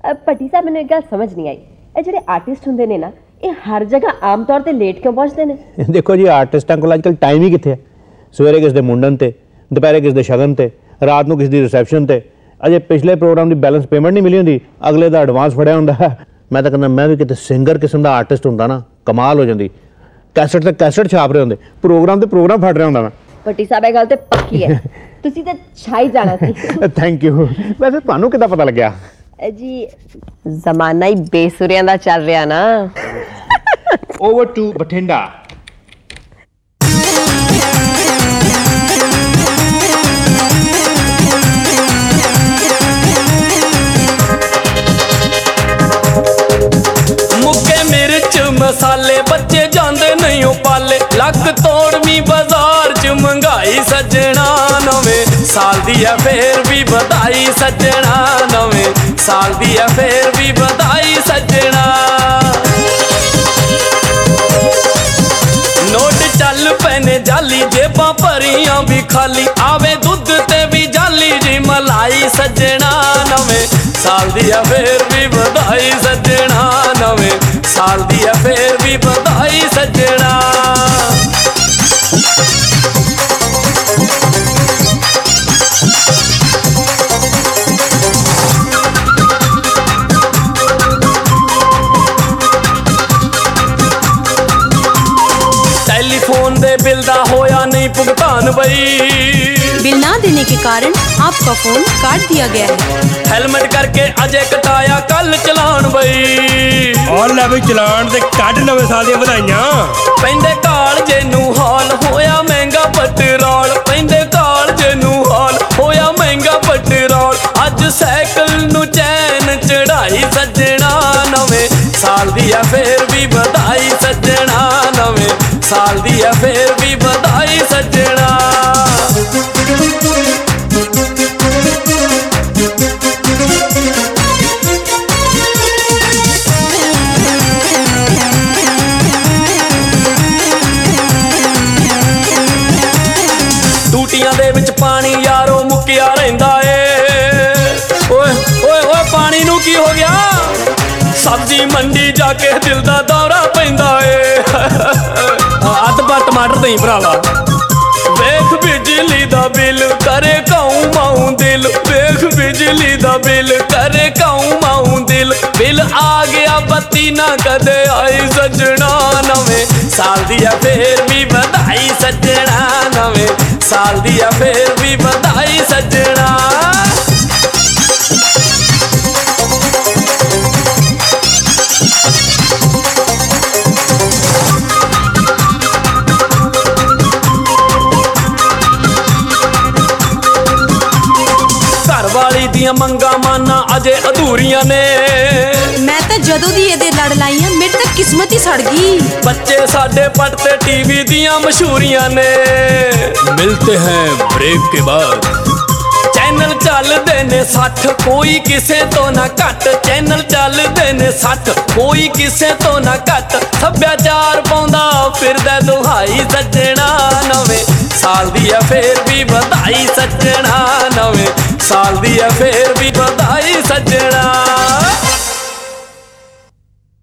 ਭੱਟੀ ਸਾਹਿਬ ਮੈਨੂੰ ਇੱਕ ਗੱਲ ਸਮਝ ਨਹੀਂ ਆਈ, ਇਹ ਜਿਹੜੇ ਆਰਟਿਸਟ ਹੁੰਦੇ ਨੇ ਨਾ ਇਹ ਹਰ ਜਗ੍ਹਾ ਆਮ ਤੌਰ ਤੇ ਲੇਟ ਕਿਉਂ ਪਹੁੰਚਦੇ ਨੇ? ਦੇਖੋ ਜੀ ਆਰਟਿਸਟਾਂ ਕੋਲ ਅੱਜਕੱਲ ਟਾਈਮ ਹੀ ਕਿੱਥੇ ਹੈ। ਸਵੇਰੇ ਕਿਸ ਦੇ ਮੁੰਡਨ ਤੇ, ਦੁਪਹਿਰੇ ਕਿਸ ਦੇ ਸ਼ਗਨ ਤੇ, ਰਾਤ ਨੂੰ ਕਿਸ ਦੀ ਰਿਸੈਪਸ਼ਨ ਤੇ। ਅਜੇ ਪਿਛਲੇ ਪ੍ਰੋਗਰਾਮ ਦੀ ਬੈਲੈਂਸ ਪੇਮੈਂਟ ਨਹੀਂ ਮਿਲੀ ਹੁੰਦੀ, ਅਗਲੇ ਦਾ ਐਡਵਾਂਸ ਫੜਿਆ ਹੁੰਦਾ। ਮੈਂ ਤਾਂ ਕਹਿੰਦਾ ਮੈਂ ਵੀ ਕਿਤੇ ਸਿੰਗਰ ਕਿਸਮ ਦਾ ਆਰਟਿਸਟ ਹੁੰਦਾ ਨਾ, ਕਮਾਲ ਹੋ ਜਾਂਦੀ। ਕੈਸਟ ਤੇ ਕੈਸਟ ਛਾਪ ਰਹੇ ਹੁੰਦੇ, ਪ੍ਰੋਗਰਾਮ ਤੇ ਪ੍ਰੋਗਰਾਮ ਫੜ ਰਿਹਾ ਹੁੰਦਾ ਮੈਂ। ਭੱਟੀ ਸਾਹਿਬ ਇਹ ਗੱਲ ਤੇ ਪੱਕੀ ਹੈ, ਤੁਸੀਂ ਤਾਂ ਛਾਈ ਜਾਣਾ ਸੀ। Thank you. ਵੈਸੇ ਤੁਹਾਨੂੰ ਕਿੱਦਾਂ ਪਤਾ ਲੱਗਿਆ? ਜੀ ਜ਼ਮਾਨਾ ਹੀ ਬੇਸੁਰਿਆਂ ਦਾ ਚੱਲ ਰਿਹਾ ਨਾ। Over to Bathinda. ਮੁੱਕੇ ਮਿਰਚ ਮਸਾਲੇ ਬੱਚੇ ਜਾਂਦੇ ਨਹੀਂ ਉਹ ਪਾਲੇ, ਲੱਕ ਤੋੜਵੀਂ ਬਾਜ਼ਾਰ 'ਚ ਮਹਿੰਗਾਈ ਸੱਜਣਾ। ਨਵੇਂ ਸਾਲ ਦੀ ਆ ਫੇਰ ਵੀ ਵਧਾਈ ਸੱਜਣਾ, ਨਵੇਂ ਸਾਲ ਦੀ ਆ ਫੇਰ ਵੀ ਵਧਾਈ ਸੱਜਣਾ। ਨੋਟ ਚੱਲ ਪਏ ਨੇ ਜਾਲੀ, ਜੇਬਾਂ ਭਰੀਆਂ ਵੀ ਖਾਲੀ, ਆਵੇ ਦੁੱਧ ਤੇ ਵੀ ਜਾਲੀ ਜੀ ਮਲਾਈ ਸੱਜਣਾ। ਨਵੇਂ ਸਾਲ ਦੀ ਆ ਫੇਰ ਵੀ ਵਧਾਈ ਸੱਜਣਾ, ਨਵੇਂ ਸਾਲ ਦੀ ਆ ਫੇਰ ਵੀ ਵਧਾਈ ਸੱਜਣਾ। टेलीफोन दे बिल दा होया नहीं भुगतान बई, बिल ना देने के कारण आपका फोन काट दिया गया है। हेलमेट करके अजय कटाया कल चलान बई, और ले बई चलान ते कट नवे साल दी ਵਧਾਈਆਂ। पैंदे कालजे नू हाल होया महंगा पेट्रोल, पैंदे कालजे नू हाल होया महंगा पेट्रोल। अज साइकिल नू चैन चढ़ाई सज्जना, नवें साल दी आ फेर भी ਵਧਾਈ सज्जना, नवें साल दी आ फेर भी ਵਧਾਈ सज्जना। ਟੂਟੀਆਂ ਦੇ ਵਿੱਚ ਪਾਣੀ ਯਾਰੋ ਮੁੱਕਿਆ ਰਹਿੰਦਾ ਏ। ਓਏ ਓਏ ਓਏ ਪਾਣੀ ਨੂੰ ਕੀ ਹੋ ਗਿਆ? ਸਬਜ਼ੀ ਮੰਡੀ ਜਾ ਕੇ ਦਿਲ ਦਾ ਦੌਰਾ ਪੈਂਦਾ ਏ। ਅੱਧ ਪਾ ਟਮਾਟਰ ਦਈ ਭਰਾਵਾ। ਵੇਖ ਬਿਜਲੀ ਦਾ ਬਿੱਲ ਕਰੇ ਕਾਉ ਮਾਉ ਦਿਲ, ਵੇਖ ਬਿਜਲੀ ਦਾ ਬਿੱਲ ਕਰੇ ਕਾਉ ਮਾਉ ਦਿਲ। ਬਿੱਲ ਆ ਗਿਆ ਬੱਤੀ ਨਾ ਕਦੇ ਆਈ ਸੱਜਣਾ, ਨਵੇਂ ਸਾਲ ਦੀ ਆ ਫੇਰ ਵੀ ਵਧਾਈ ਸੱਜਣਾ, ਨਵੇਂ ਸਾਲ ਦੀ ਆ ਫੇਰ ਵੀ ਵਧਾਈ ਸੱਜਣਾ। ਘਰਵਾਲੀ ਦੀਆਂ ਮੰਗਾਂ ਮਾਨਾਂ ਅਜੇ ਅਧੂਰੀਆਂ ਨੇ, मैं तो जदों दी ਇਹਦੇ ਲੜ ਲਾਈਆਂ मेरी तो किस्मत ही सड़ गई। ਬੱਚੇ ਸਾਡੇ ਪੱਟ ਤੇ ਟੀਵੀ ਦੀਆਂ ਮਸ਼ਹੂਰੀਆਂ ਨੇ। ਮਿਲਤੇ ਹੈ ਬ੍ਰੇਕ ਕੇ ਬਾਅਦ। ਚੈਨਲ ਚੱਲਦੇ ਨੇ 60 ਕੋਈ ਕਿਸੇ ਤੋਂ ਨਾ ਘੱਟ, ਚੈਨਲ ਚੱਲਦੇ ਨੇ 60 ਕੋਈ ਕਿਸੇ ਤੋਂ ਨਾ ਘੱਟ। ਸੱਭਿਆਚਾਰ ਪਾਉਂਦਾ ਫਿਰਦਾ ਦੁਹਾਈ ਸੱਜਣਾ, ਨਵੇਂ ਸਾਲ ਦੀ ਆ ਫੇਰ ਵੀ ਵਧਾਈ ਸੱਜਣਾ, ਨਵੇਂ ਸਾਲ ਦੀ ਆ ਫੇਰ ਵੀ ਵਧਾਈ ਸੱਜਣਾ।